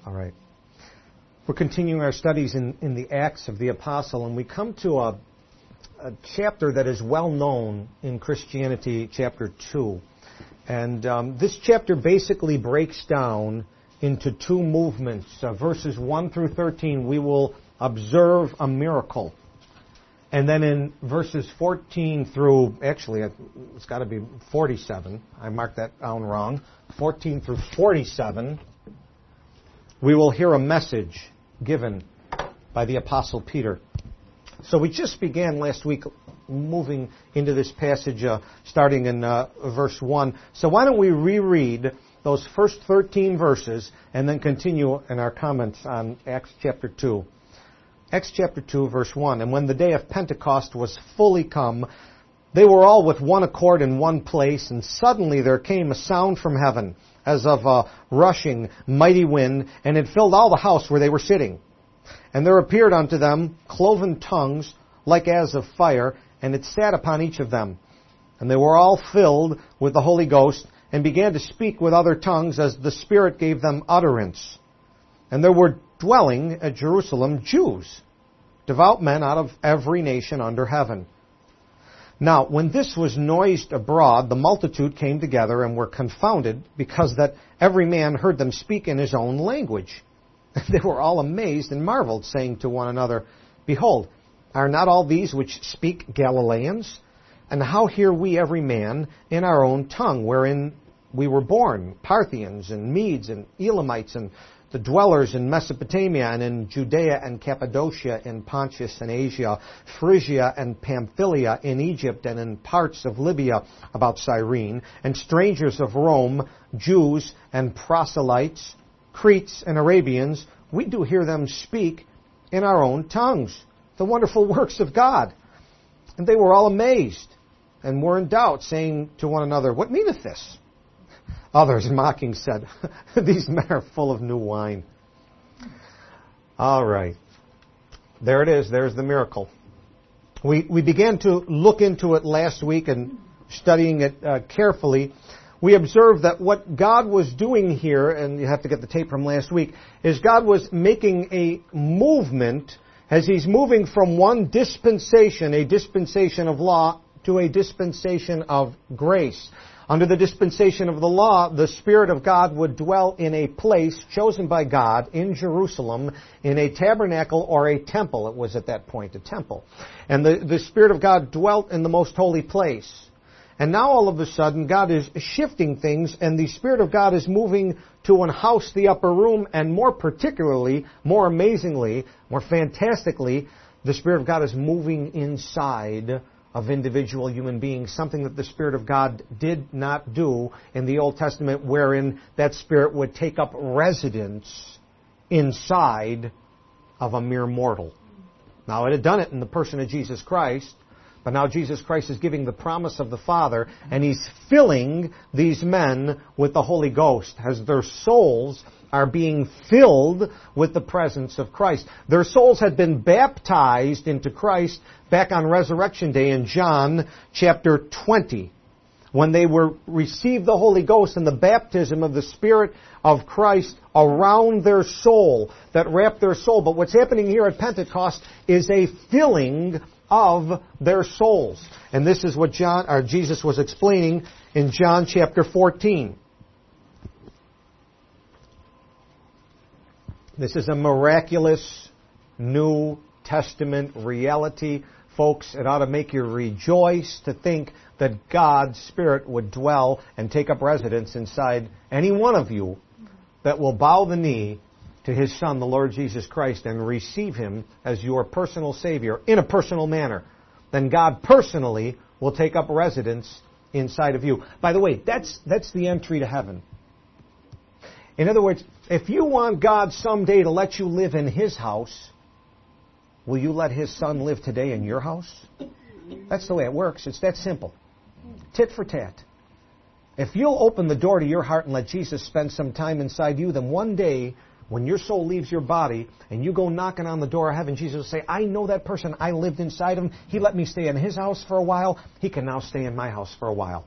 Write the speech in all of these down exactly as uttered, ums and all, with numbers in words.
All right. We're continuing our studies in, in the Acts of the Apostle, and we come to a, a chapter that is well known in Christianity, chapter two. And um, this chapter basically breaks down into two movements. Uh, verses one through thirteen, we will observe a miracle. And then in verses fourteen through, actually, it's got to be forty-seven. I marked that down wrong. fourteen through forty-seven, we will hear a message given by the Apostle Peter. So we just began last week moving into this passage, uh, starting in uh, verse one. So why don't we reread those first thirteen verses and then continue in our comments on Acts chapter two. Acts chapter two, verse one. And when the day of Pentecost was fully come, they were all with one accord in one place, and suddenly there came a sound from heaven, as of a rushing mighty wind, and it filled all the house where they were sitting. And there appeared unto them cloven tongues, like as of fire, and it sat upon each of them. And they were all filled with the Holy Ghost, and began to speak with other tongues, as the Spirit gave them utterance. And there were dwelling at Jerusalem Jews, devout men out of every nation under heaven. Now, when this was noised abroad, the multitude came together and were confounded, because that every man heard them speak in his own language. They were all amazed and marveled, saying to one another, Behold, are not all these which speak Galileans? And how hear we every man in our own tongue, wherein we were born, Parthians and Medes and Elamites, and the dwellers in Mesopotamia and in Judea and Cappadocia, in Pontus and Asia, Phrygia and Pamphylia, in Egypt and in parts of Libya about Cyrene, and strangers of Rome, Jews and proselytes, Cretes and Arabians, we do hear them speak in our own tongues the wonderful works of God. And they were all amazed and were in doubt, saying to one another, What meaneth this? Others, mocking, said, These men are full of new wine. All right. There it is. There's the miracle. We we began to look into it last week and studying it uh, carefully. We observed that what God was doing here, and you have to get the tape from last week, is God was making a movement as He's moving from one dispensation, a dispensation of law, to a dispensation of grace. Under the dispensation of the law, the Spirit of God would dwell in a place chosen by God in Jerusalem, in a tabernacle or a temple. It was at that point a temple. And the, the Spirit of God dwelt in the most holy place. And now all of a sudden, God is shifting things, and the Spirit of God is moving to unhouse the upper room, and more particularly, more amazingly, more fantastically, the Spirit of God is moving inside of individual human beings, something that the Spirit of God did not do in the Old Testament, wherein that Spirit would take up residence inside of a mere mortal. Now, it had done it in the person of Jesus Christ, but now Jesus Christ is giving the promise of the Father, and He's filling these men with the Holy Ghost as their souls are being filled with the presence of Christ. Their souls had been baptized into Christ back on Resurrection Day in John chapter twenty, when they were received the Holy Ghost and the baptism of the Spirit of Christ around their soul, that wrapped their soul. But what's happening here at Pentecost is a filling of their souls. And this is what John or Jesus was explaining in John chapter fourteen. This is a miraculous New Testament reality. Folks, it ought to make you rejoice to think that God's Spirit would dwell and take up residence inside any one of you that will bow the knee to His Son, the Lord Jesus Christ, and receive Him as your personal Savior in a personal manner. Then God personally will take up residence inside of you. By the way, that's that's the entry to heaven. In other words, if you want God someday to let you live in His house, will you let His Son live today in your house? That's the way it works. It's that simple. Tit for tat. If you'll open the door to your heart and let Jesus spend some time inside you, then one day, when your soul leaves your body and you go knocking on the door of heaven, Jesus will say, I know that person. I lived inside him. He let me stay in His house for a while. He can now stay in my house for a while.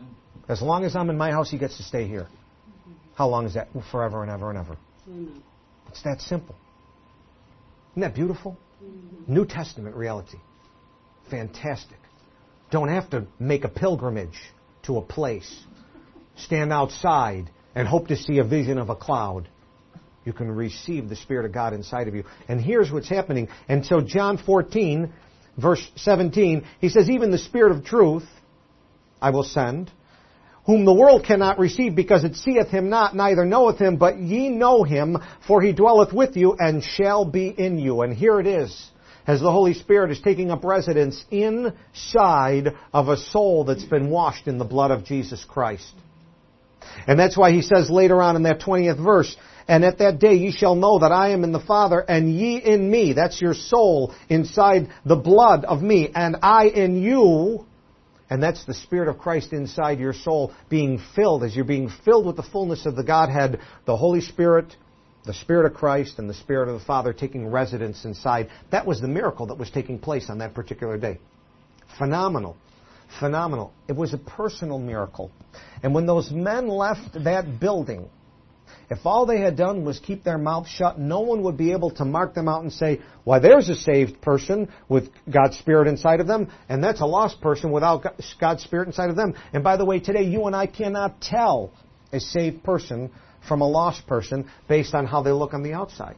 As long as I'm in my house, He gets to stay here. How long is that? Forever and ever and ever. It's that simple. Isn't that beautiful? Mm-hmm. New Testament reality. Fantastic. Don't have to make a pilgrimage to a place. Stand outside and hope to see a vision of a cloud. You can receive the Spirit of God inside of you. And here's what's happening. And so John fourteen, verse seventeen, he says, even the Spirit of truth I will send, whom the world cannot receive, because it seeth him not, neither knoweth him, but ye know him, for he dwelleth with you, and shall be in you. And here it is, as the Holy Spirit is taking up residence inside of a soul that's been washed in the blood of Jesus Christ. And that's why he says later on in that twentieth verse, and at that day ye shall know that I am in the Father, and ye in me. That's your soul inside the blood of me, and I in you. And that's the Spirit of Christ inside your soul being filled. As you're being filled with the fullness of the Godhead, the Holy Spirit, the Spirit of Christ, and the Spirit of the Father taking residence inside. That was the miracle that was taking place on that particular day. Phenomenal. Phenomenal. It was a personal miracle. And when those men left that building, if all they had done was keep their mouth shut, no one would be able to mark them out and say, why, there's a saved person with God's Spirit inside of them, and that's a lost person without God's Spirit inside of them. And by the way, today you and I cannot tell a saved person from a lost person based on how they look on the outside.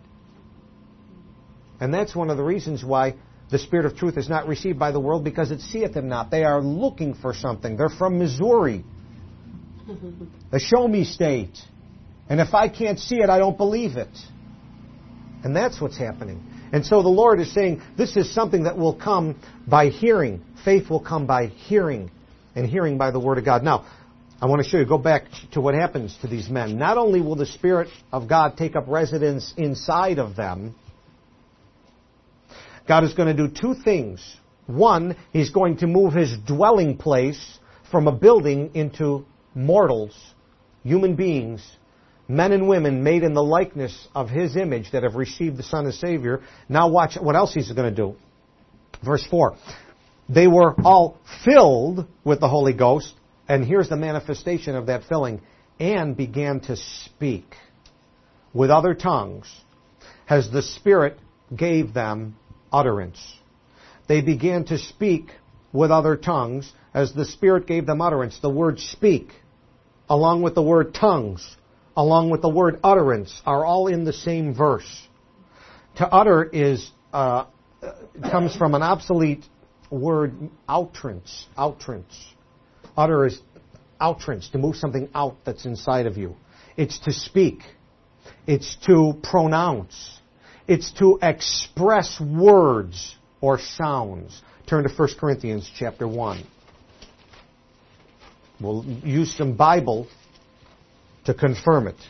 And that's one of the reasons why the Spirit of truth is not received by the world, because it seeth him not. They are looking for something. They're from Missouri, a show-me state. And if I can't see it, I don't believe it. And that's what's happening. And so the Lord is saying, this is something that will come by hearing. Faith will come by hearing, and hearing by the Word of God. Now, I want to show you, go back to what happens to these men. Not only will the Spirit of God take up residence inside of them, God is going to do two things. One, He's going to move His dwelling place from a building into mortals, human beings, men and women made in the likeness of His image that have received the Son as Savior. Now watch what else He's going to do. Verse four. They were all filled with the Holy Ghost, and here's the manifestation of that filling, and began to speak with other tongues as the Spirit gave them utterance. They began to speak with other tongues as the Spirit gave them utterance. The word speak, along with the word tongues, along with the word utterance, are all in the same verse. To utter is uh, comes from an obsolete word, outrance. Outrance. Utter is outrance, to move something out that's inside of you. It's to speak. It's to pronounce. It's to express words or sounds. Turn to First Corinthians chapter one. We'll use some Bible to confirm it.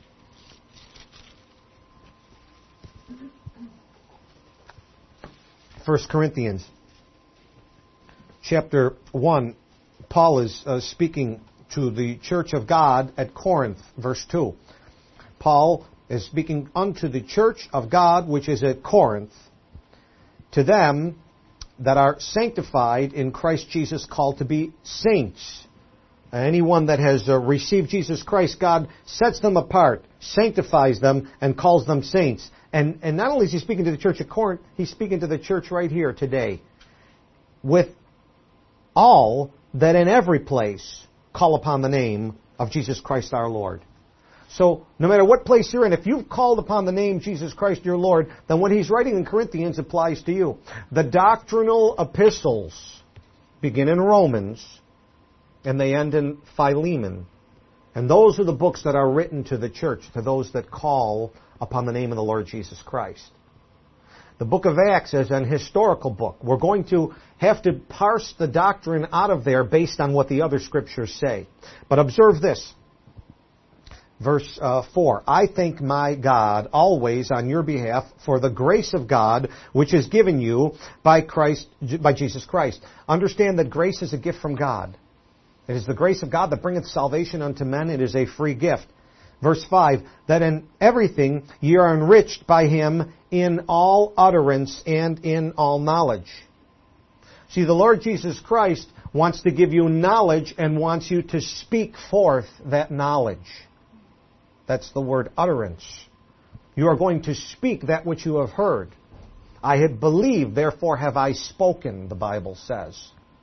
First Corinthians chapter one, Paul is uh, speaking to the church of God at Corinth, verse two. Paul is speaking unto the church of God which is at Corinth, to them that are sanctified in Christ Jesus, called to be saints. Anyone that has uh, received Jesus Christ, God sets them apart, sanctifies them, and calls them saints. And, and not only is He speaking to the church at Corinth, He's speaking to the church right here today. With all that in every place call upon the name of Jesus Christ our Lord. So, no matter what place you're in, if you've called upon the name Jesus Christ your Lord, then what he's writing in Corinthians applies to you. The doctrinal epistles begin in Romans, and they end in Philemon. And those are the books that are written to the church, to those that call upon the name of the Lord Jesus Christ. The book of Acts is an historical book. We're going to have to parse the doctrine out of there based on what the other scriptures say. But observe this. Verse uh, four, I thank my God always on your behalf for the grace of God which is given you by Christ, by Jesus Christ. Understand that grace is a gift from God. It is the grace of God that bringeth salvation unto men. It is a free gift. Verse five, that in everything ye are enriched by Him in all utterance and in all knowledge. See, the Lord Jesus Christ wants to give you knowledge and wants you to speak forth that knowledge. That's the word utterance. You are going to speak that which you have heard. I had believed, therefore have I spoken, the Bible says.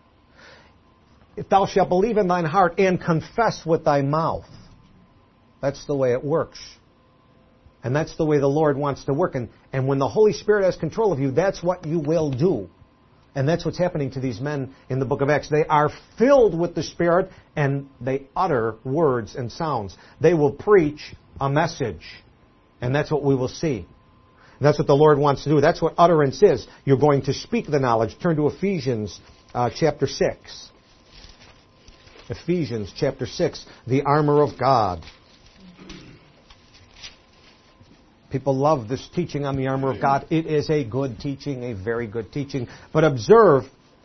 If thou shalt believe in thine heart and confess with thy mouth. That's the way it works. And that's the way the Lord wants to work. And, and when the Holy Spirit has control of you, that's what you will do. And that's what's happening to these men in the book of Acts. They are filled with the Spirit and they utter words and sounds. They will preach a message. And that's what we will see. And that's what the Lord wants to do. That's what utterance is. You're going to speak the knowledge. Turn to Ephesians uh, chapter six. Ephesians chapter six, the armor of God. People love this teaching on the armor of God. It is a good teaching, a very good teaching. But observe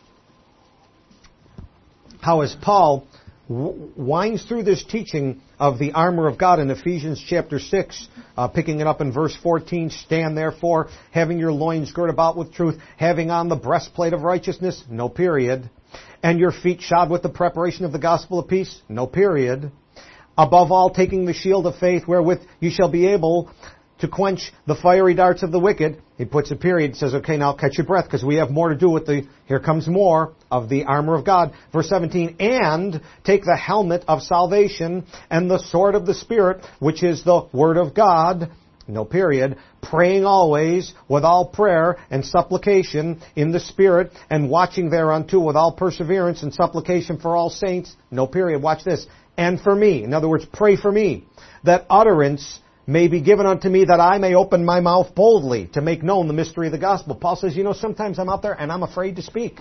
how as Paul winds through this teaching of the armor of God in Ephesians chapter six, uh, picking it up in verse fourteen, stand therefore, having your loins girt about with truth, having on the breastplate of righteousness, no period, and your feet shod with the preparation of the gospel of peace, no period, above all taking the shield of faith wherewith you shall be able to quench the fiery darts of the wicked. He puts a period, says, okay, now catch your breath, because we have more to do with the, here comes more of the armor of God. Verse seventeen, and take the helmet of salvation and the sword of the Spirit, which is the word of God, no period, praying always with all prayer and supplication in the Spirit, and watching thereunto with all perseverance and supplication for all saints, no period, watch this, and for me, in other words, pray for me, that utterance may be given unto me, that I may open my mouth boldly to make known the mystery of the gospel. Paul says, you know, sometimes I'm out there and I'm afraid to speak.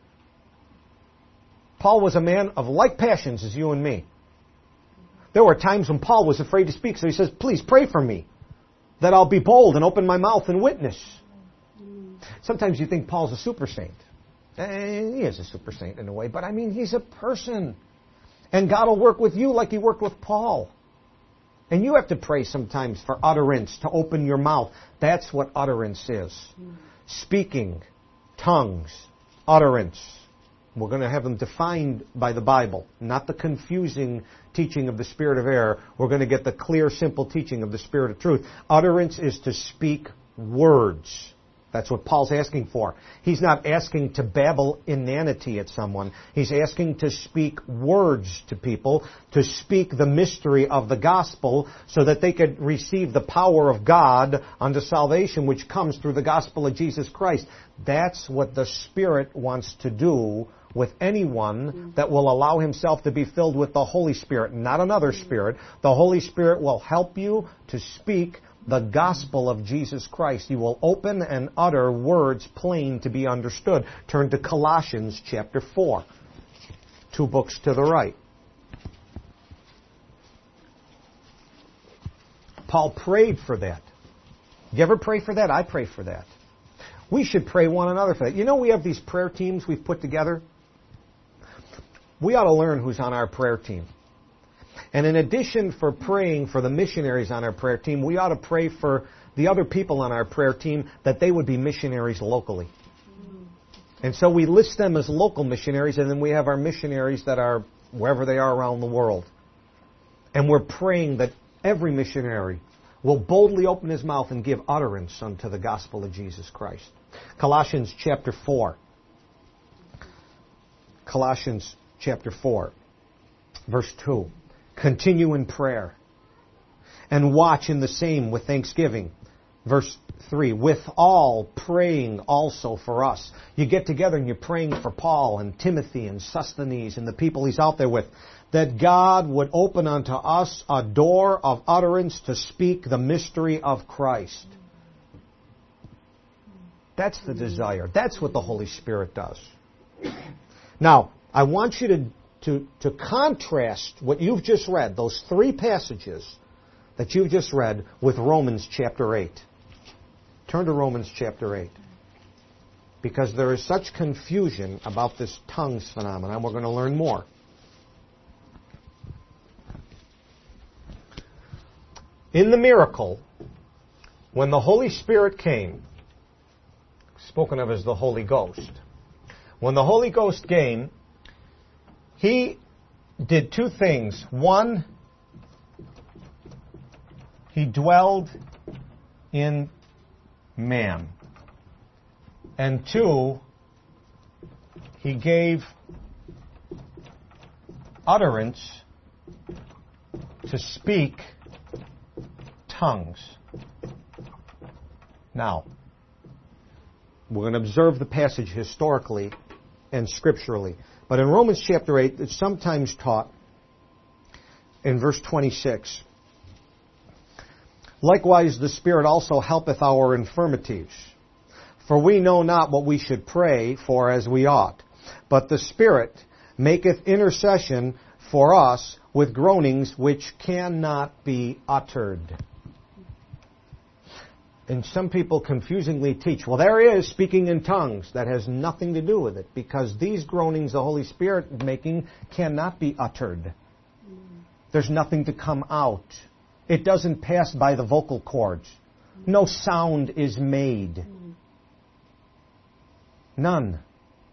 Paul was a man of like passions as you and me. There were times when Paul was afraid to speak, so he says, please pray for me, that I'll be bold and open my mouth and witness. Sometimes you think Paul's a super saint. And he is a super saint in a way, but I mean, he's a person. And God will work with you like he worked with Paul. And you have to pray sometimes for utterance, to open your mouth. That's what utterance is. Speaking, tongues, utterance. We're going to have them defined by the Bible, not the confusing teaching of the spirit of error. We're going to get the clear, simple teaching of the spirit of truth. Utterance is to speak words. That's what Paul's asking for. He's not asking to babble inanity at someone. He's asking to speak words to people, to speak the mystery of the gospel so that they could receive the power of God unto salvation, which comes through the gospel of Jesus Christ. That's what the Spirit wants to do with anyone that will allow himself to be filled with the Holy Spirit, not another spirit. The Holy Spirit will help you to speak the gospel of Jesus Christ. He will open and utter words plain to be understood. Turn to Colossians chapter four. Two books to the right. Paul prayed for that. You ever pray for that? I pray for that. We should pray one another for that. You know, we have these prayer teams we've put together. We ought to learn who's on our prayer team. And in addition for praying for the missionaries on our prayer team, we ought to pray for the other people on our prayer team that they would be missionaries locally. And so we list them as local missionaries, and then we have our missionaries that are wherever they are around the world. And we're praying that every missionary will boldly open his mouth and give utterance unto the gospel of Jesus Christ. Colossians chapter four. Colossians chapter four, verse two. Continue in prayer, and watch in the same with thanksgiving. Verse three, with all praying also for us. You get together and you're praying for Paul and Timothy and Sosthenes and the people he's out there with, that God would open unto us a door of utterance to speak the mystery of Christ. That's the desire. That's what the Holy Spirit does. Now, I want you to To, to contrast what you've just read, those three passages that you've just read, with Romans chapter eight. Turn to Romans chapter eight. Because there is such confusion about this tongues phenomenon, we're going to learn more. In the miracle, when the Holy Spirit came, spoken of as the Holy Ghost, when the Holy Ghost came, He did two things. One, He dwelled in man. And two, he gave utterance to speak tongues. Now, we're going to observe the passage historically and scripturally. But in Romans chapter eight, it's sometimes taught in verse twenty-six, likewise the Spirit also helpeth our infirmities. For we know not what we should pray for as we ought. But the Spirit maketh intercession for us with groanings which cannot be uttered. And some people confusingly teach, well, there is speaking in tongues. That has nothing to do with it, because these groanings the Holy Spirit is making cannot be uttered. There's nothing to come out. It doesn't pass by the vocal cords. No sound is made. None.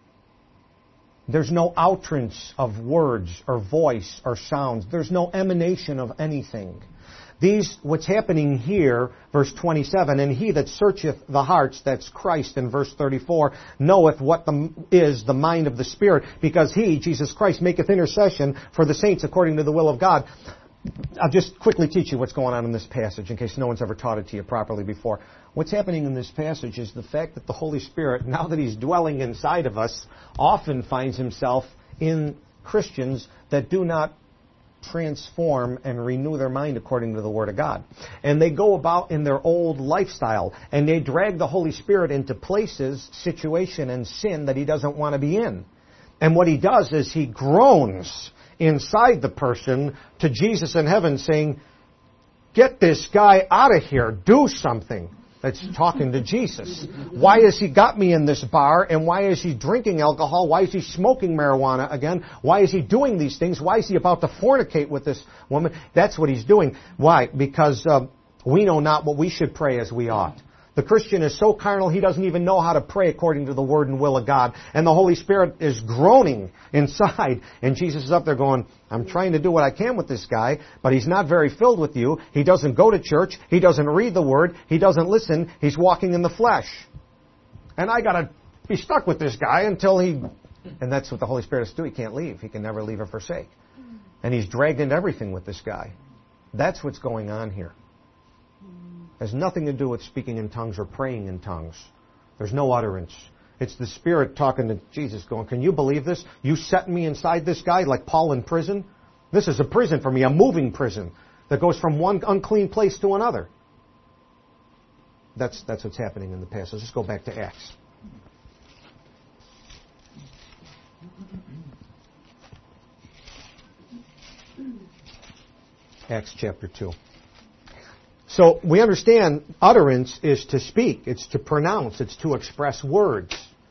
There's no utterance of words or voice or sounds. There's no emanation of anything. These, what's happening here, verse twenty-seven, and he that searcheth the hearts, that's Christ in verse thirty-four, knoweth what the, is the mind of the Spirit, because he, Jesus Christ, maketh intercession for the saints according to the will of God. I'll just quickly teach you what's going on in this passage, in case no one's ever taught it to you properly before. What's happening in this passage is the fact that the Holy Spirit, now that He's dwelling inside of us, often finds Himself in Christians that do not transform and renew their mind according to the Word of God. And they go about in their old lifestyle, and they drag the Holy Spirit into places, situation, and sin that He doesn't want to be in. And what He does is He groans inside the person to Jesus in heaven saying, get this guy out of here, do something. That's talking to Jesus. Why has he got me in this bar? And why is he drinking alcohol? Why is he smoking marijuana again? Why is he doing these things? Why is he about to fornicate with this woman? That's what he's doing. Why? Because uh, we know not what we should pray as we ought. The Christian is so carnal, he doesn't even know how to pray according to the Word and will of God. And the Holy Spirit is groaning inside. And Jesus is up there going, I'm trying to do what I can with this guy, but he's not very filled with you. He doesn't go to church. He doesn't read the Word. He doesn't listen. He's walking in the flesh. And I got to be stuck with this guy until he... And that's what the Holy Spirit is doing. He can't leave. He can never leave or forsake. And he's dragged into everything with this guy. That's what's going on here. Has nothing to do with speaking in tongues or praying in tongues. There's no utterance. It's the Spirit talking to Jesus going, can you believe this? You set me inside this guy like Paul in prison? This is a prison for me, a moving prison that goes from one unclean place to another. That's, that's what's happening in the passage. Let's go back to Acts. Acts chapter two. So we understand utterance is to speak, it's to pronounce, it's to express words.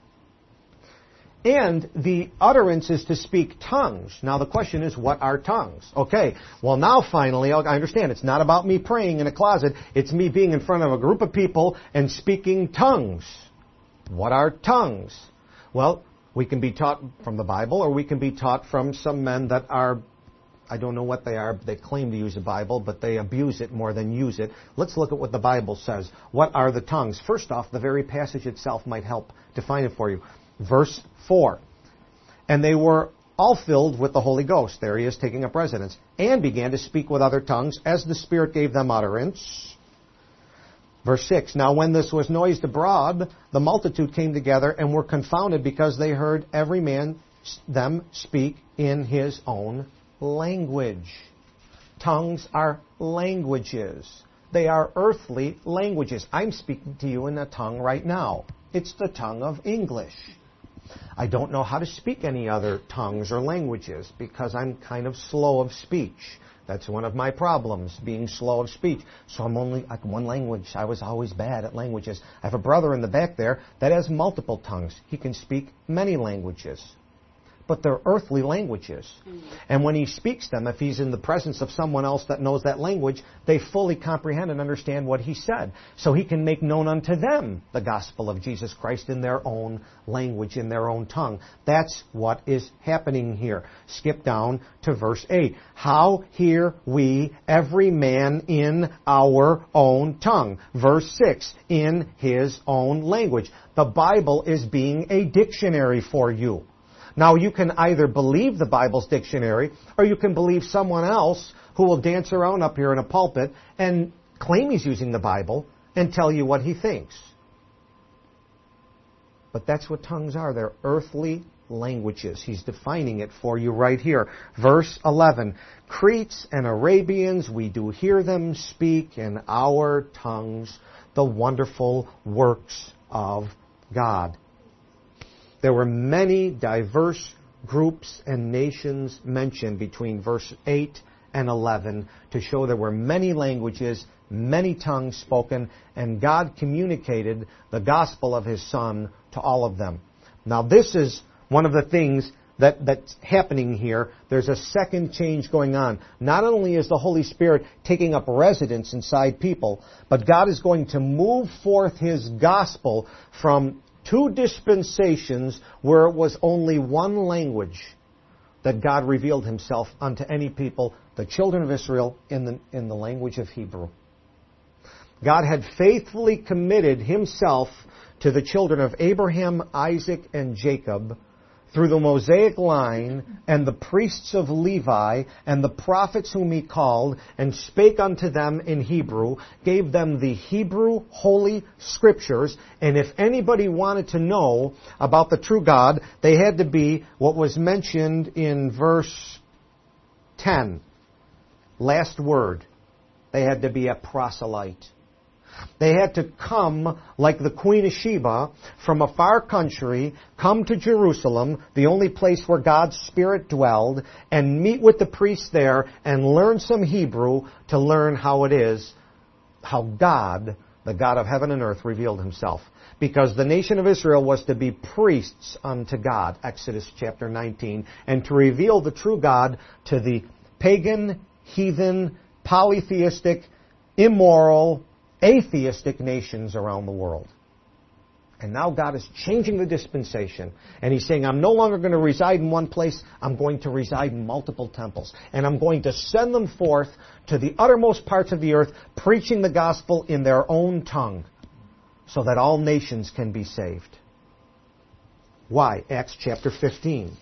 And the utterance is to speak tongues. Now the question is, what are tongues? Okay, well now finally I understand it's not about me praying in a closet, it's me being in front of a group of people and speaking tongues. What are tongues? Well, we can be taught from the Bible, or we can be taught from some men that are, I don't know what they are, they claim to use the Bible, but they abuse it more than use it. Let's look at what the Bible says. What are the tongues? First off, the very passage itself might help define it for you. Verse four. And they were all filled with the Holy Ghost. There he is taking up residence. And began to speak with other tongues as the Spirit gave them utterance. Verse six. Now when this was noised abroad, the multitude came together and were confounded, because they heard every man them speak in his own language. Tongues are languages. They are earthly languages. I'm speaking to you in a tongue right now. It's the tongue of English. I don't know how to speak any other tongues or languages because I'm kind of slow of speech. That's one of my problems, being slow of speech. So I'm only like one language. I was always bad at languages. I have a brother in the back there that has multiple tongues. He can speak many languages. but they're earthly languages. And when he speaks them, if he's in the presence of someone else that knows that language, they fully comprehend and understand what he said. So he can make known unto them the gospel of Jesus Christ in their own language, in their own tongue. That's what is happening here. Skip down to verse eight. How hear we every man in our own tongue? Verse six, in his own language. The Bible is being a dictionary for you. Now, you can either believe the Bible's dictionary, or you can believe someone else who will dance around up here in a pulpit and claim he's using the Bible and tell you what he thinks. But that's what tongues are. They're earthly languages. He's defining it for you right here. Verse eleven, Cretes and Arabians, we do hear them speak in our tongues the wonderful works of God. There were many diverse groups and nations mentioned between verse eight and eleven to show there were many languages, many tongues spoken, and God communicated the gospel of His Son to all of them. Now this is one of the things that, that's happening here. There's a second change going on. Not only is the Holy Spirit taking up residence inside people, but God is going to move forth His gospel from two dispensations where it was only one language that God revealed Himself unto any people, the children of Israel, in the, in the language of Hebrew. God had faithfully committed Himself to the children of Abraham, Isaac, and Jacob through the Mosaic line and the priests of Levi and the prophets whom He called, and spake unto them in Hebrew, gave them the Hebrew Holy Scriptures, and if anybody wanted to know about the true God, they had to be what was mentioned in verse ten. Last word. They had to be a proselyte. They had to come, like the Queen of Sheba, from a far country, come to Jerusalem, the only place where God's Spirit dwelled, and meet with the priests there and learn some Hebrew to learn how it is, how God, the God of heaven and earth, revealed Himself. Because the nation of Israel was to be priests unto God, Exodus chapter nineteen, and to reveal the true God to the pagan, heathen, polytheistic, immoral, atheistic nations around the world. And now God is changing the dispensation. And He's saying, I'm no longer going to reside in one place. I'm going to reside in multiple temples. And I'm going to send them forth to the uttermost parts of the earth, preaching the gospel in their own tongue, so that all nations can be saved. Why? Acts chapter fifteen.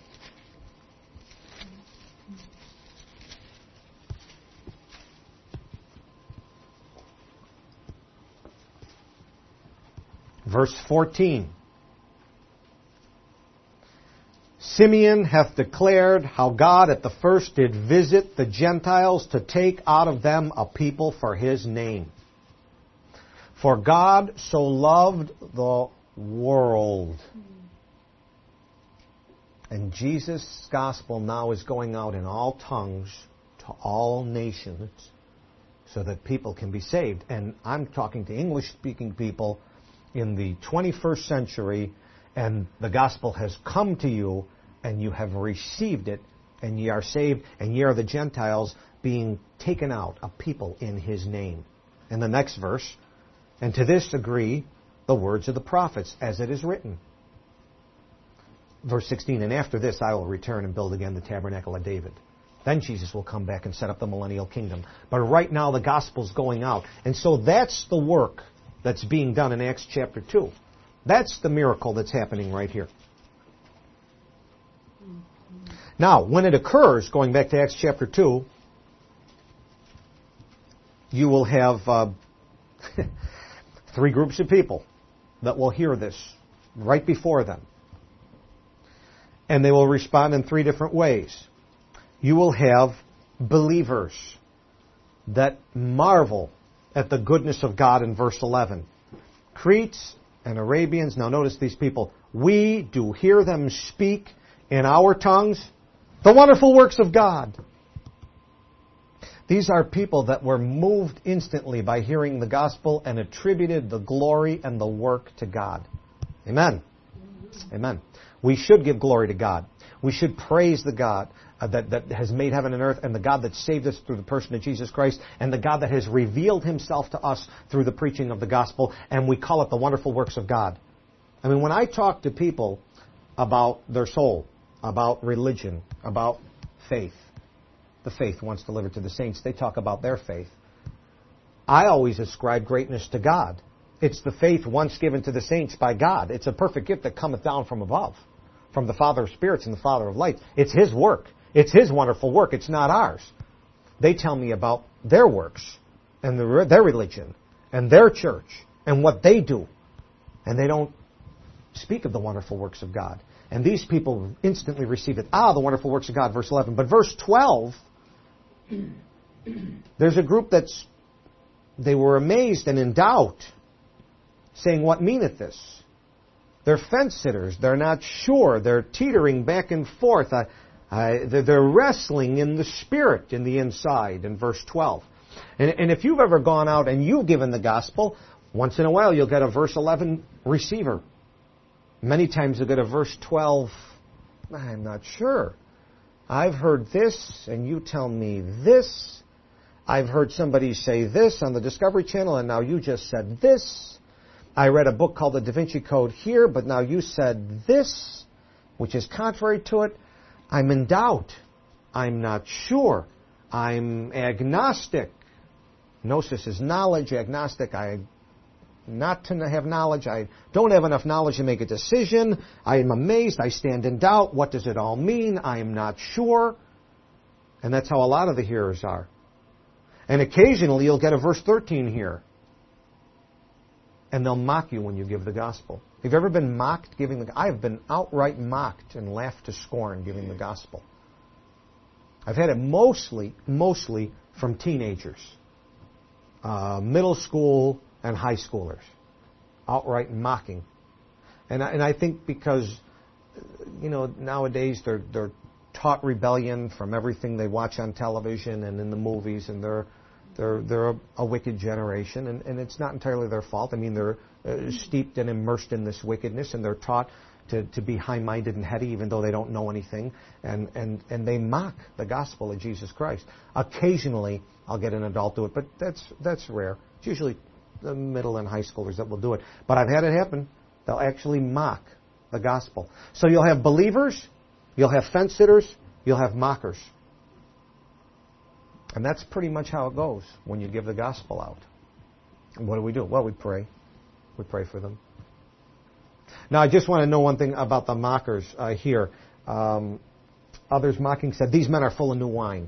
Verse fourteen. Simeon hath declared how God at the first did visit the Gentiles to take out of them a people for His name. For God so loved the world. And Jesus' gospel now is going out in all tongues to all nations so that people can be saved. And I'm talking to English-speaking people in the twenty-first century, and the gospel has come to you, and you have received it, and ye are saved, and ye are the Gentiles being taken out, a people in His name. And the next verse, and to this agree the words of the prophets, as it is written. Verse sixteen, and after this I will return and build again the tabernacle of David. Then Jesus will come back and set up the millennial kingdom. But right now the gospel's going out. And so that's the work that's being done in Acts chapter two. That's the miracle that's happening right here. Now, when it occurs, going back to Acts chapter two, you will have uh, three groups of people that will hear this right before them. And they will respond in three different ways. You will have believers that marvel at the goodness of God in verse eleven. Cretes and Arabians, now notice these people, we do hear them speak in our tongues the wonderful works of God. These are people that were moved instantly by hearing the gospel and attributed the glory and the work to God. Amen. Amen. We should give glory to God. We should praise the God uh, that, that has made heaven and earth, and the God that saved us through the person of Jesus Christ, and the God that has revealed himself to us through the preaching of the gospel, and we call it the wonderful works of God. I mean, when I talk to people about their soul, about religion, about faith, the faith once delivered to the saints, they talk about their faith. I always ascribe greatness to God. It's the faith once given to the saints by God. It's a perfect gift that cometh down from above, from the Father of spirits and the Father of lights. It's his work. It's his wonderful work. It's not ours. They tell me about their works and their, their religion and their church and what they do. And they don't speak of the wonderful works of God. And these people instantly receive it. Ah, the wonderful works of God, verse eleven. But verse twelve, there's a group that's, they were amazed and in doubt, saying, what meaneth this? They're fence-sitters. They're not sure. They're teetering back and forth. I, I, they're, they're wrestling in the spirit, in the inside, in verse twelve. And, and if you've ever gone out and you've given the gospel, once in a while you'll get a verse eleven receiver. Many times you'll get a verse twelve, I'm not sure. I've heard this, and you tell me this. I've heard somebody say this on the Discovery Channel, and now you just said this. I read a book called The Da Vinci Code here, but now you said this, which is contrary to it. I'm in doubt. I'm not sure. I'm agnostic. Gnosis is knowledge. Agnostic, I not to have knowledge. I don't have enough knowledge to make a decision. I am amazed. I stand in doubt. What does it all mean? I am not sure. And that's how a lot of the hearers are. And occasionally you'll get a verse thirteen here. And they'll mock you when you give the gospel. Have you ever been mocked giving the gospel? I have been outright mocked and laughed to scorn giving the gospel. I've had it mostly, mostly from teenagers. Uh, middle school and high schoolers. Outright mocking. And I, and I think because, you know, nowadays they're, they're taught rebellion from everything they watch on television and in the movies, and they're They're they're a, a wicked generation, and, and it's not entirely their fault. I mean, they're uh, steeped and immersed in this wickedness, and they're taught to, to be high-minded and heady, even though they don't know anything, and, and, and they mock the gospel of Jesus Christ. Occasionally, I'll get an adult do it, but that's that's rare. It's usually the middle and high schoolers that will do it. But I've had it happen. They'll actually mock the gospel. So you'll have believers, you'll have fence-sitters, you'll have mockers. And that's pretty much how it goes when you give the gospel out. And what do we do? Well, we pray. We pray for them. Now, I just want to know one thing about the mockers uh, here. Um, others mocking said, these men are full of new wine.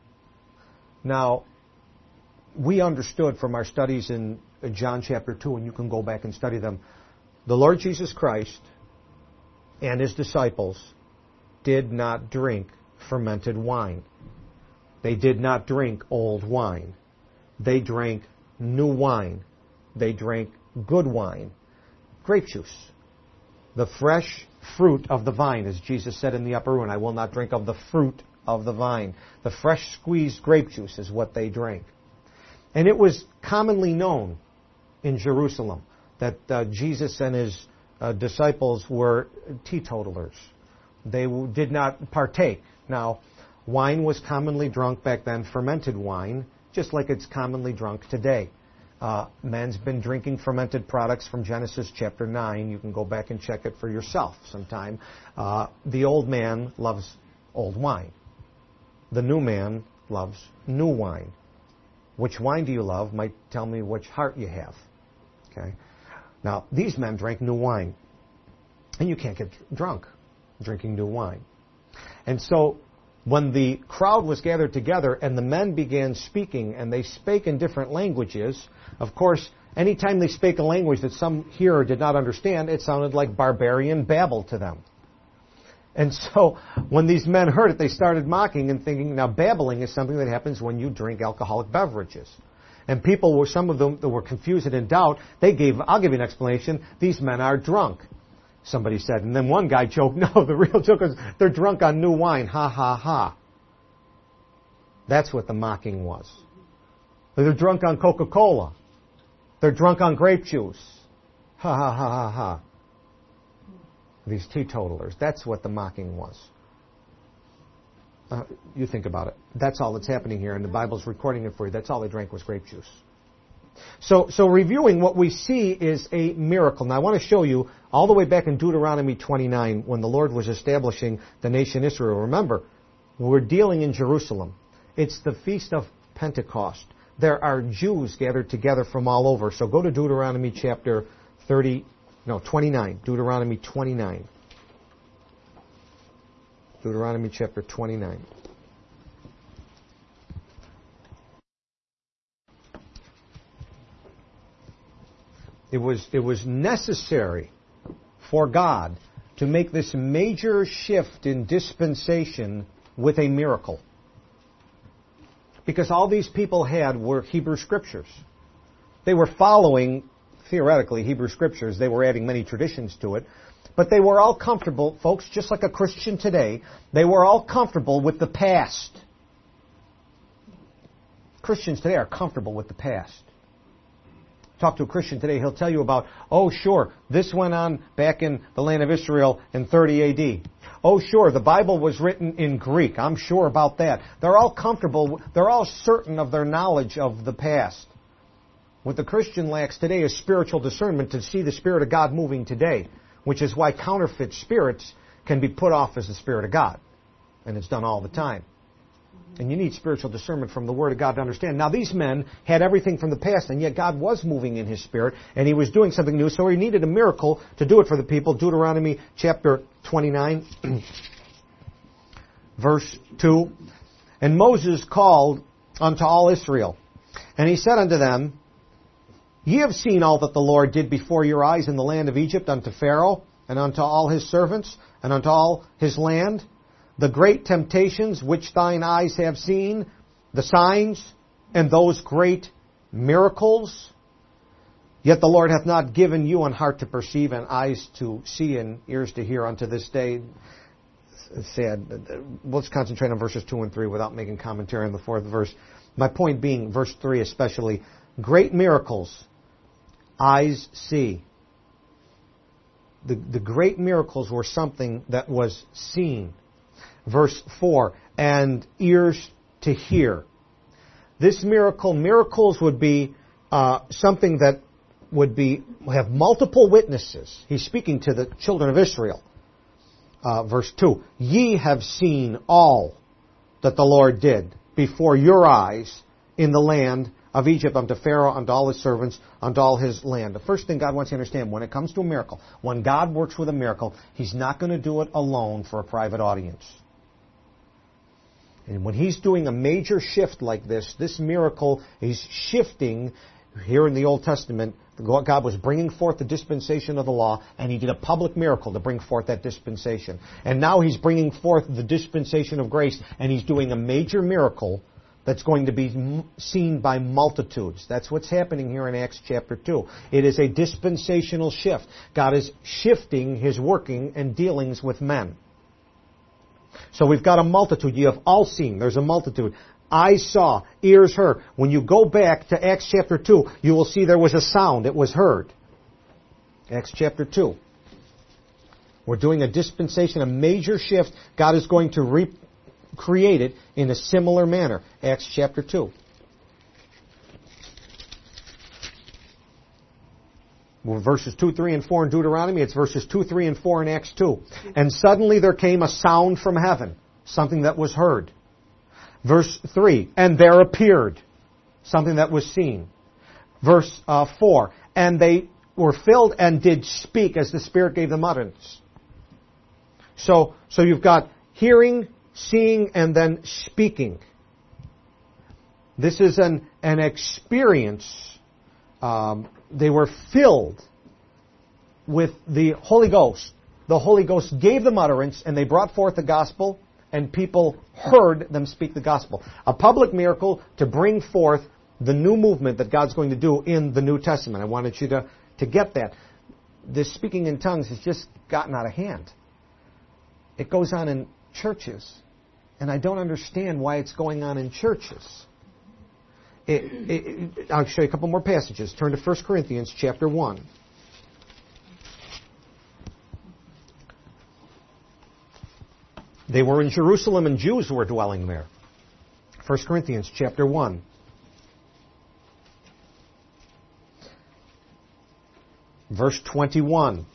Now, we understood from our studies in John chapter two, and you can go back and study them, the Lord Jesus Christ and his disciples did not drink fermented wine. They did not drink old wine. They drank new wine. They drank good wine. Grape juice. The fresh fruit of the vine, as Jesus said in the upper room, I will not drink of the fruit of the vine. The fresh squeezed grape juice is what they drank. And it was commonly known in Jerusalem that uh, Jesus and his uh, disciples were teetotalers. They w- did not partake. Now, wine was commonly drunk back then, fermented wine, just like it's commonly drunk today. Uh, man's been drinking fermented products from Genesis chapter nine. You can go back and check it for yourself sometime. Uh, the old man loves old wine. The new man loves new wine. Which wine do you love might tell me which heart you have. Okay. Now, these men drank new wine. And you can't get drunk drinking new wine. And so, when the crowd was gathered together and the men began speaking, and they spake in different languages, of course, anytime they spake a language that some hearer did not understand, it sounded like barbarian babble to them. And so, when these men heard it, they started mocking and thinking, now babbling is something that happens when you drink alcoholic beverages. And people were, some of them that were confused and in doubt, they gave, I'll give you an explanation, these men are drunk. Somebody said, and then one guy joked, no, the real joke is they're drunk on new wine, ha, ha, ha. That's what the mocking was. They're drunk on Coca-Cola. They're drunk on grape juice. Ha, ha, ha, ha, ha. These teetotalers. That's what the mocking was. Uh, you think about it. That's all that's happening here, and the Bible's recording it for you. That's all they drank was grape juice. So, so reviewing, what we see is a miracle. Now, I want to show you all the way back in Deuteronomy twenty-nine, when the Lord was establishing the nation Israel. Remember, we're dealing in Jerusalem. It's the Feast of Pentecost. There are Jews gathered together from all over. So go to Deuteronomy chapter thirty, no, twenty-nine. Deuteronomy twenty-nine. Deuteronomy chapter twenty-nine. It was, it was necessary for God to make this major shift in dispensation with a miracle. Because all these people had were Hebrew Scriptures. They were following, theoretically, Hebrew Scriptures. They were adding many traditions to it. But they were all comfortable, folks, just like a Christian today, they were all comfortable with the past. Christians today are comfortable with the past. Talk to a Christian today, he'll tell you about, oh sure, this went on back in the land of Israel in thirty A D. Oh sure, the Bible was written in Greek. I'm sure about that. They're all comfortable, they're all certain of their knowledge of the past. What the Christian lacks today is spiritual discernment to see the Spirit of God moving today, which is why counterfeit spirits can be put off as the Spirit of God. And it's done all the time. And you need spiritual discernment from the Word of God to understand. Now, these men had everything from the past, and yet God was moving in His Spirit, and He was doing something new, so He needed a miracle to do it for the people. Deuteronomy chapter twenty-nine, verse two. And Moses called unto all Israel, and he said unto them, Ye have seen all that the Lord did before your eyes in the land of Egypt unto Pharaoh, and unto all his servants, and unto all his land, the great temptations which thine eyes have seen, the signs, and those great miracles. Yet the Lord hath not given you an heart to perceive, and eyes to see, and ears to hear unto this day. It's sad. Let's concentrate on verses two and three without making commentary on the fourth verse. My point being, verse three especially, great miracles, eyes see. The, the great miracles were something that was seen. Verse four, and ears to hear. This miracle, miracles would be uh, something that would be have multiple witnesses. He's speaking to the children of Israel. Uh, verse two, ye have seen all that the Lord did before your eyes in the land of Egypt unto Pharaoh, unto all his servants, unto all his land. The first thing God wants you to understand, when it comes to a miracle, when God works with a miracle, He's not going to do it alone for a private audience. And when He's doing a major shift like this, this miracle is shifting. Here in the Old Testament, God was bringing forth the dispensation of the law, and He did a public miracle to bring forth that dispensation. And now He's bringing forth the dispensation of grace, and He's doing a major miracle that's going to be seen by multitudes. That's what's happening here in Acts chapter two. It is a dispensational shift. God is shifting His working and dealings with men. So we've got a multitude. You have all seen. There's a multitude. Eyes saw, ears heard. When you go back to Acts chapter two, you will see there was a sound. It was heard. Acts chapter two. We're doing a dispensation, a major shift. God is going to recreate it in a similar manner. Acts chapter two. Verses two, three, and four in Deuteronomy. It's verses two, three, and four in Acts two. And suddenly there came a sound from heaven, something that was heard. Verse three, and there appeared, something that was seen. Verse uh, four, and they were filled and did speak as the Spirit gave them utterance. So, so you've got hearing, seeing, and then speaking. This is an, an experience. Um, they were filled with the Holy Ghost. The Holy Ghost gave them utterance, and they brought forth the gospel, and people heard them speak the gospel. A public miracle to bring forth the new movement that God's going to do in the New Testament. I wanted you to, to get that. This speaking in tongues has just gotten out of hand. It goes on in churches, and I don't understand why it's going on in churches. It, it, I'll show you a couple more passages. Turn to First Corinthians chapter one. They were in Jerusalem and Jews were dwelling there. First Corinthians chapter one. Verse twenty-one.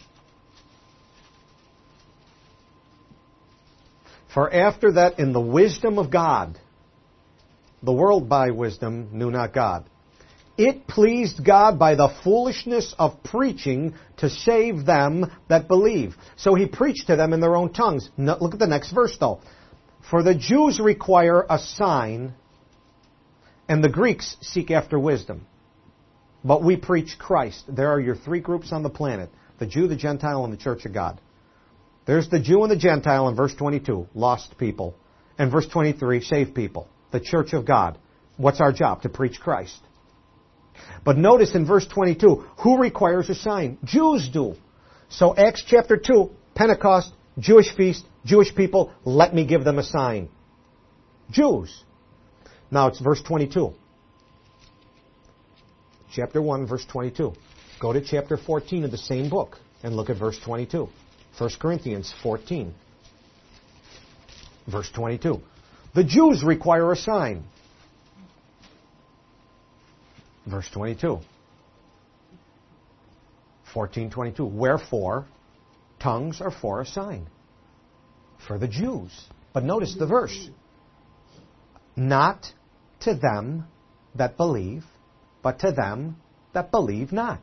For after that, in the wisdom of God, the world by wisdom knew not God. It pleased God by the foolishness of preaching to save them that believe. So he preached to them in their own tongues. No, look at the next verse though. For the Jews require a sign, and the Greeks seek after wisdom. But we preach Christ. There are your three groups on the planet. The Jew, the Gentile, and the Church of God. There's the Jew and the Gentile in verse twenty-two, lost people. And verse twenty-three, saved people. The Church of God. What's our job? To preach Christ. But notice in verse twenty-two, who requires a sign? Jews do. So Acts chapter two, Pentecost, Jewish feast, Jewish people, let me give them a sign. Jews. Now it's verse twenty-two. Chapter one, verse twenty-two. Go to chapter fourteen of the same book and look at verse twenty-two. First Corinthians fourteen, verse twenty-two. The Jews require a sign. Verse twenty-two. fourteen twenty-two. Wherefore, tongues are for a sign. For the Jews. But notice the verse. Not to them that believe, but to them that believe not.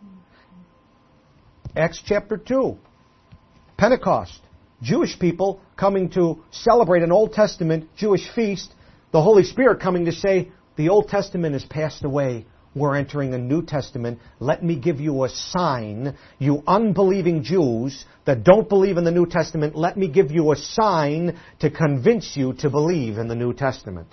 Acts chapter two. Pentecost. Jewish people coming to celebrate an Old Testament Jewish feast. The Holy Spirit coming to say, the Old Testament has passed away. We're entering a New Testament. Let me give you a sign. You unbelieving Jews that don't believe in the New Testament, let me give you a sign to convince you to believe in the New Testament.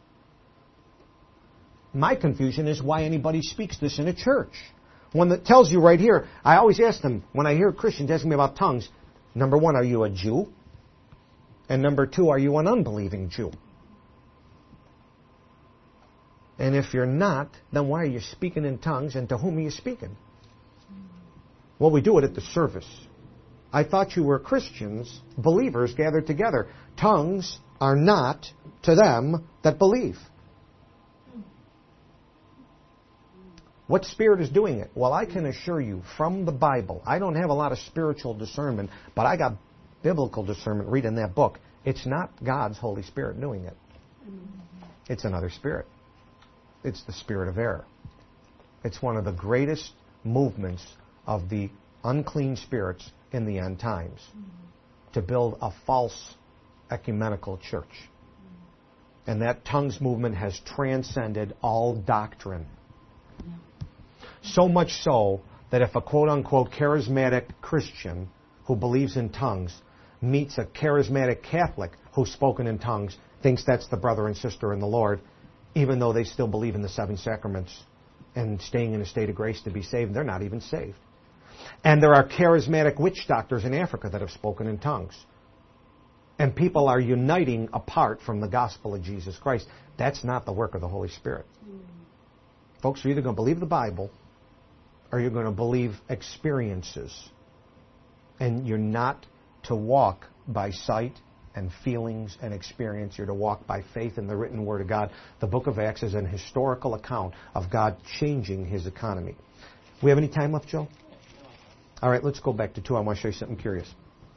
My confusion is why anybody speaks this in a church. One that tells you right here, I always ask them, when I hear Christians asking me about tongues, number one, are you a Jew? And number two, are you an unbelieving Jew? And if you're not, then why are you speaking in tongues, and to whom are you speaking? Well, we do it at the service. I thought you were Christians, believers gathered together. Tongues are not to them that believe. What spirit is doing it? Well, I can assure you from the Bible, I don't have a lot of spiritual discernment, but I got biblical discernment reading that book. It's not God's Holy Spirit doing it. It's another spirit. It's the spirit of error. It's one of the greatest movements of the unclean spirits in the end times to build a false ecumenical church. And that tongues movement has transcended all doctrine. So much so that if a quote-unquote charismatic Christian who believes in tongues meets a charismatic Catholic who's spoken in tongues, thinks that's the brother and sister in the Lord, even though they still believe in the seven sacraments and staying in a state of grace to be saved, they're not even saved. And there are charismatic witch doctors in Africa that have spoken in tongues. And people are uniting apart from the gospel of Jesus Christ. That's not the work of the Holy Spirit. Mm. Folks, you're either going to believe the Bible or you're going to believe experiences. And you're not to walk by sight and feelings and experience. You're to walk by faith in the written Word of God. The book of Acts is an historical account of God changing His economy. We have any time left, Joe? All right, let's go back to two. I want to show you something curious.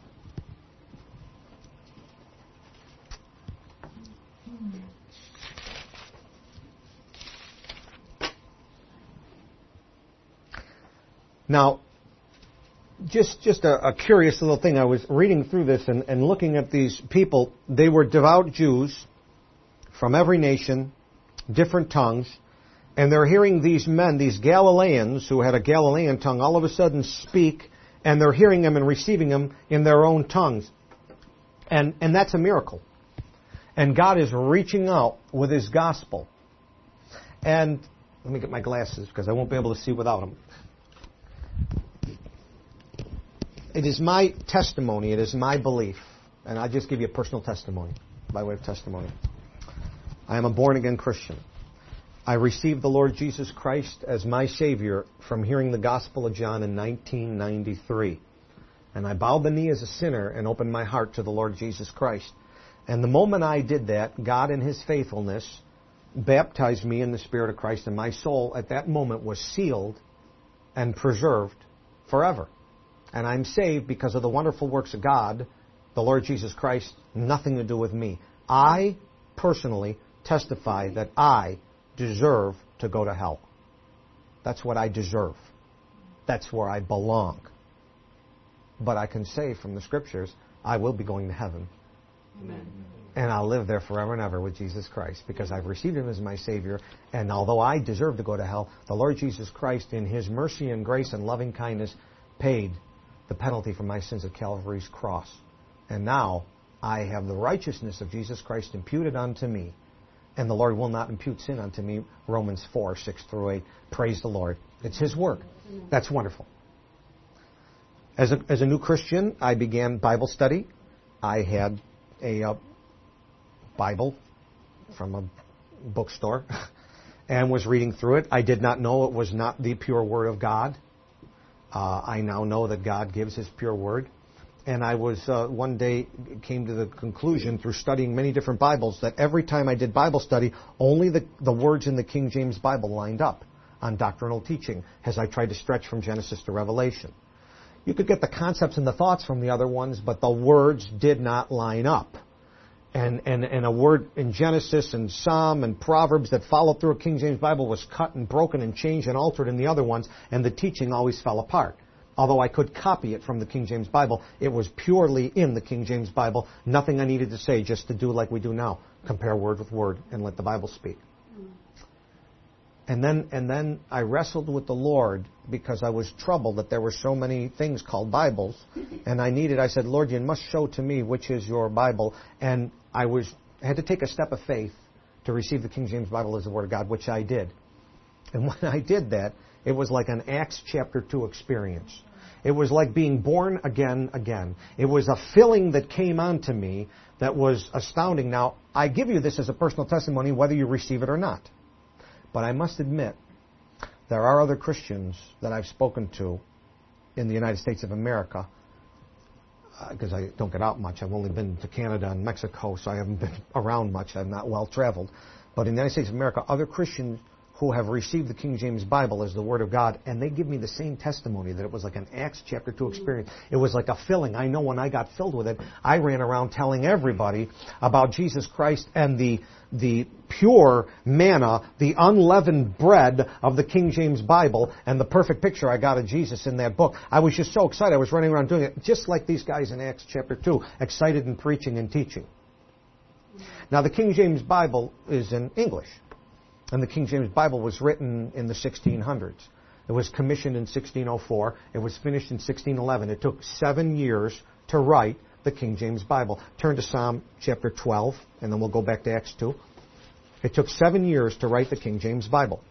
Now, just just a, a curious little thing. I was reading through this and, and looking at these people. They were devout Jews from every nation, different tongues, and they're hearing these men, these Galileans who had a Galilean tongue, all of a sudden speak, and they're hearing them and receiving them in their own tongues. And, and that's a miracle. And God is reaching out with His gospel. And let me get my glasses because I won't be able to see without them. It is my testimony, it is my belief, and I'll just give you a personal testimony, by way of testimony. I am a born-again Christian. I received the Lord Jesus Christ as my Savior from hearing the Gospel of John in nineteen ninety-three. And I bowed the knee as a sinner and opened my heart to the Lord Jesus Christ. And the moment I did that, God in His faithfulness baptized me in the Spirit of Christ, and my soul at that moment was sealed and preserved forever. And I'm saved because of the wonderful works of God, the Lord Jesus Christ, nothing to do with me. I personally testify that I deserve to go to hell. That's what I deserve. That's where I belong. But I can say from the Scriptures, I will be going to heaven. Amen. And I'll live there forever and ever with Jesus Christ because I've received Him as my Savior. And although I deserve to go to hell, the Lord Jesus Christ, in His mercy and grace and loving kindness, paid the penalty for my sins at Calvary's cross. And now I have the righteousness of Jesus Christ imputed unto me. And the Lord will not impute sin unto me. Romans four, six through eight. Praise the Lord. It's His work. That's wonderful. As a, as a new Christian, I began Bible study. I had a uh, Bible from a bookstore and was reading through it. I did not know it was not the pure Word of God. Uh, I now know that God gives His pure Word. And I was, uh, one day, came to the conclusion through studying many different Bibles that every time I did Bible study, only the, the words in the King James Bible lined up on doctrinal teaching as I tried to stretch from Genesis to Revelation. You could get the concepts and the thoughts from the other ones, but the words did not line up. And, and, and a word in Genesis and Psalm and Proverbs that followed through a King James Bible was cut and broken and changed and altered in the other ones, and the teaching always fell apart. Although I could copy it from the King James Bible, it was purely in the King James Bible. Nothing I needed to say, just to do like we do now. Compare word with word and let the Bible speak. And then, and then I wrestled with the Lord because I was troubled that there were so many things called Bibles. And I needed, I said, Lord, you must show to me which is your Bible. And I was had to take a step of faith to receive the King James Bible as the Word of God, which I did. And when I did that, it was like an Acts chapter two experience. It was like being born again, again. It was a filling that came onto me that was astounding. Now, I give you this as a personal testimony, whether you receive it or not. But I must admit, there are other Christians that I've spoken to in the United States of America, because uh, I don't get out much. I've only been to Canada and Mexico, so I haven't been around much. I'm not well traveled. But in the United States of America, other Christians who have received the King James Bible as the Word of God, and they give me the same testimony that it was like an Acts chapter two experience. It was like a filling. I know when I got filled with it, I ran around telling everybody about Jesus Christ and the the pure manna, the unleavened bread of the King James Bible, and the perfect picture I got of Jesus in that book. I was just so excited. I was running around doing it just like these guys in Acts chapter two, excited in preaching and teaching. Now, the King James Bible is in English. And the King James Bible was written in the sixteen hundreds. It was commissioned in sixteen oh four. It was finished in sixteen eleven. It took seven years to write the King James Bible. Turn to Psalm chapter twelve, and then we'll go back to Acts two. It took seven years to write the King James Bible.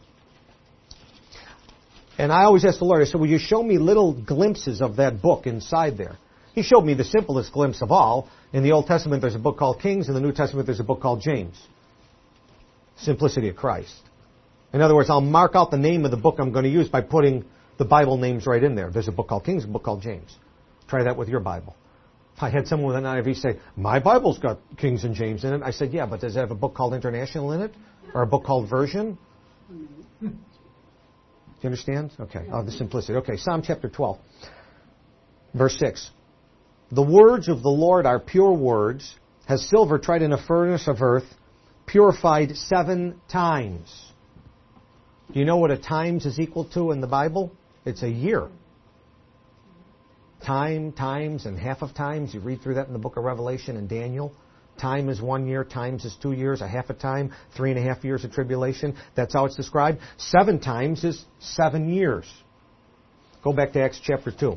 And I always ask the Lord, I said, will you show me little glimpses of that book inside there? He showed me the simplest glimpse of all. In the Old Testament, there's a book called Kings. In the New Testament, there's a book called James. Simplicity of Christ. In other words, I'll mark out the name of the book I'm going to use by putting the Bible names right in there. There's a book called Kings, a book called James. Try that with your Bible. I had someone with an I V say, my Bible's got Kings and James in it. I said, yeah, but does it have a book called International in it? Or a book called Version? Do you understand? Okay. Oh, the simplicity. Okay, Psalm chapter twelve. Verse six. The words of the Lord are pure words, has silver tried in a furnace of earth, purified seven times. Do you know what a times is equal to in the Bible? It's a year. Time, times, and half of times. You read through that in the book of Revelation and Daniel. Time is one year, times is two years, a half a time, three and a half years of tribulation. That's how it's described. Seven times is seven years. Go back to Acts chapter two.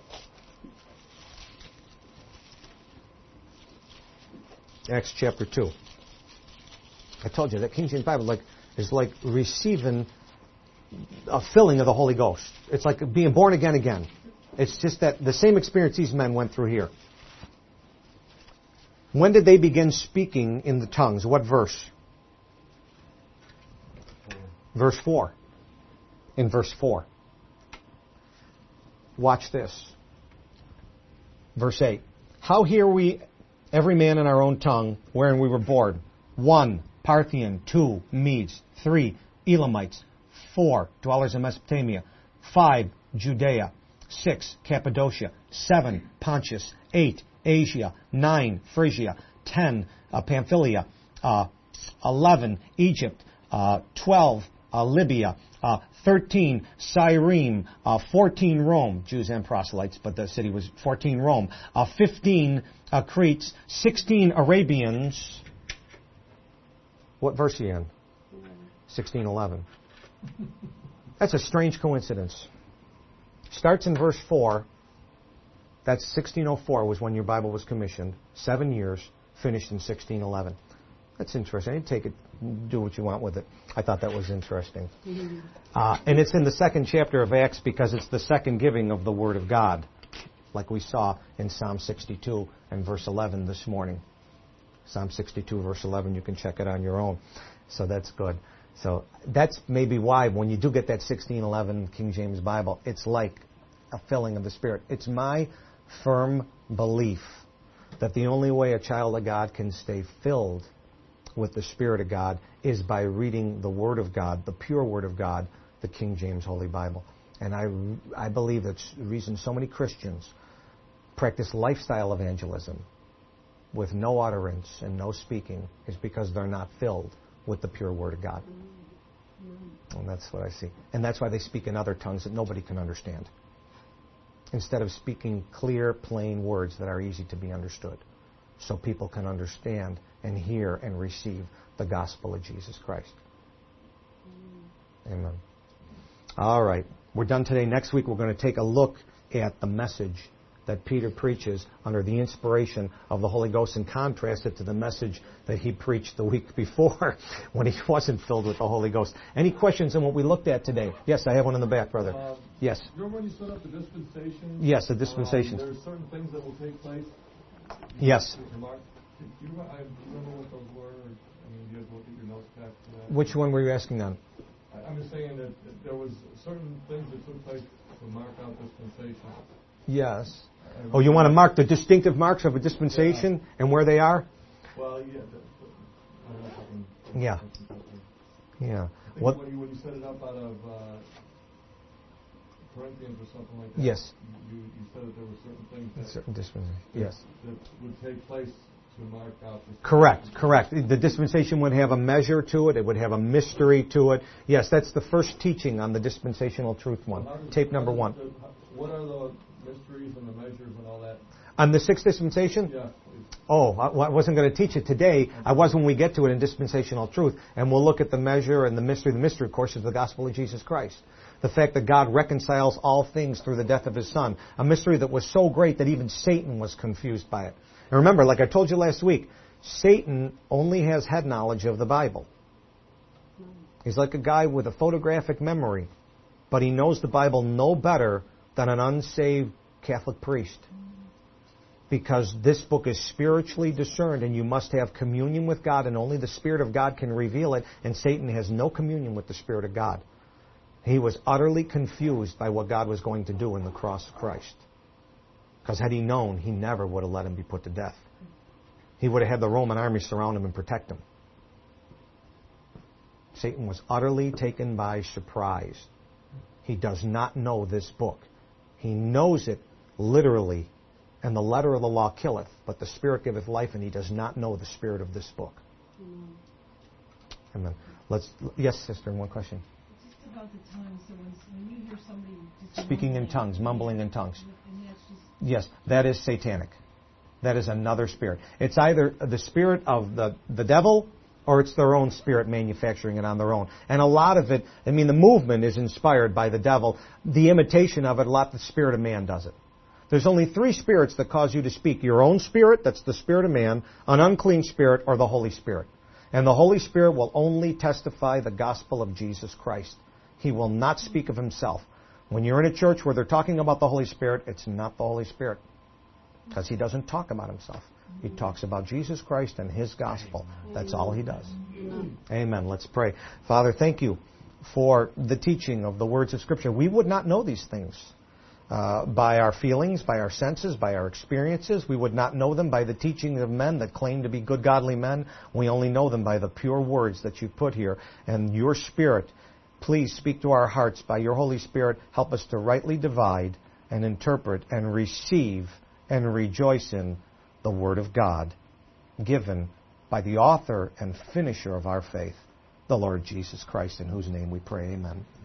Acts chapter two. I told you that King James Bible like, is like receiving a filling of the Holy Ghost. It's like being born again again. It's just that the same experience these men went through here. When did they begin speaking in the tongues? What verse? Verse four. In verse four. Watch this. Verse eight. How hear we every man in our own tongue wherein we were born? One, Parthian. Two, Medes. Three, Elamites. Four, dwellers in Mesopotamia. Five, Judea. Six, Cappadocia. Seven, Pontus. Eight, Asia. Nine, Phrygia. Ten, uh, Pamphylia. Uh, Eleven, Egypt. Uh, Twelve, uh, Libya. Uh, thirteen, Cyrene. Uh, fourteen, Rome. Jews and proselytes, but the city was fourteen, Rome. Uh, fifteen, uh, Cretes. Sixteen, Arabians. What verse are you in? sixteen eleven. That's a strange coincidence. Starts in verse four. That's sixteen oh four was when your Bible was commissioned. Seven years. Finished in sixteen eleven. That's interesting. Take it, do what you want with it. I thought that was interesting. Uh, and it's in the second chapter of Acts because it's the second giving of the Word of God, like we saw in Psalm sixty-two and verse eleven this morning. Psalm sixty-two, verse eleven, you can check it on your own. So that's good. So that's maybe why when you do get that sixteen eleven King James Bible, it's like a filling of the Spirit. It's my firm belief that the only way a child of God can stay filled with the Spirit of God is by reading the Word of God, the pure Word of God, the King James Holy Bible. And I, I believe that's the reason so many Christians practice lifestyle evangelism with no utterance and no speaking is because they're not filled with the pure Word of God. And that's what I see. And that's why they speak in other tongues that nobody can understand, instead of speaking clear, plain words that are easy to be understood, so people can understand and hear and receive the gospel of Jesus Christ. Amen. All right. We're done today. Next week we're going to take a look at the message that Peter preaches under the inspiration of the Holy Ghost and contrast it to the message that he preached the week before when he wasn't filled with the Holy Ghost. Any questions on what we looked at today? Yes, I have one in the back, brother. Uh, yes. Remember when you set up the dispensation? Yes, the dispensations. Um, there's certain things that will take place? Yes. Do you remember what those were? I mean, do you have to look at your notes back to that? Which one were you asking on? I'm just saying that there was certain things that took place to mark out dispensation. Yes. Oh, you want to mark the distinctive marks of a dispensation yeah. and where they are? Well, yeah. Yeah. Yeah. What? When you, when you set it up out of uh, Corinthians or something like that. Yes. You, you said that there were certain things that, certain dispensations. Yes. that would take place to mark out. Correct. Correct. The dispensation would have a measure to it. It would have a mystery to it. Yes, that's the first teaching on the dispensational truth one. Well, Tape number one. The, what are the mysteries and the measures and all that? On the sixth dispensation? Yeah. Oh, I wasn't going to teach it today. I was when we get to it in dispensational truth. And we'll look at the measure and the mystery. The mystery, of course, is the gospel of Jesus Christ. The fact that God reconciles all things through the death of His Son. A mystery that was so great that even Satan was confused by it. And remember, like I told you last week, Satan only has head knowledge of the Bible. He's like a guy with a photographic memory. But he knows the Bible no better than an unsaved Catholic priest. Because this book is spiritually discerned and you must have communion with God and only the Spirit of God can reveal it, and Satan has no communion with the Spirit of God. He was utterly confused by what God was going to do in the cross of Christ. Because had he known, he never would have let him be put to death. He would have had the Roman army surround him and protect him. Satan was utterly taken by surprise. He does not know this book. He knows it literally. And the letter of the law killeth, but the Spirit giveth life, and he does not know the spirit of this book. Amen. Amen. Let's. Yes, sister, one question. Just about the tongue. So when, when you hear somebody just speaking in tongues, mumbling in tongues. And that's just yes, that is satanic. That is another spirit. It's either the spirit of the, the devil, or it's their own spirit manufacturing it on their own. And a lot of it, I mean, the movement is inspired by the devil. The imitation of it, a lot the spirit of man does it. There's only three spirits that cause you to speak. Your own spirit, that's the spirit of man, an unclean spirit, or the Holy Spirit. And the Holy Spirit will only testify the gospel of Jesus Christ. He will not speak of himself. When you're in a church where they're talking about the Holy Spirit, it's not the Holy Spirit. Because he doesn't talk about himself. He talks about Jesus Christ and his gospel. That's all he does. Amen. Let's pray. Father, thank you for the teaching of the words of Scripture. We would not know these things uh, by our feelings, by our senses, by our experiences. We would not know them by the teaching of men that claim to be good, godly men. We only know them by the pure words that you put here. And your Spirit, please speak to our hearts by your Holy Spirit. Help us to rightly divide and interpret and receive and rejoice in the Word of God given by the author and finisher of our faith, the Lord Jesus Christ, in whose name we pray. Amen.